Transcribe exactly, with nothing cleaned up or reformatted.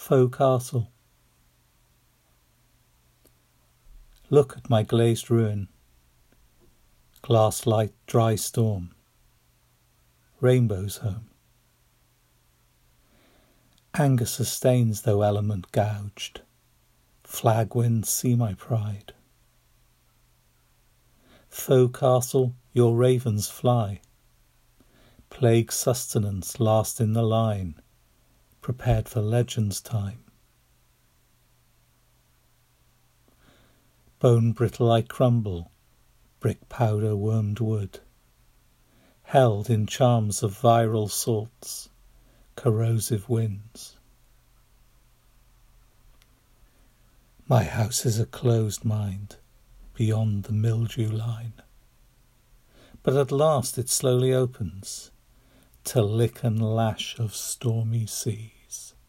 Faux castle. Look at my glazed ruin. Glass light, dry storm. Rainbow's home. Anger sustains though element gouged. Flag winds see my pride. Faux castle, your ravens fly. Plague sustenance last in the line, prepared for legend's time. Bone brittle I crumble, brick powder wormed wood, held in charms of viral salts, corrosive winds. My house is a closed mind, beyond the mildew line, but at last it slowly opens, to lick and lash of stormy sea.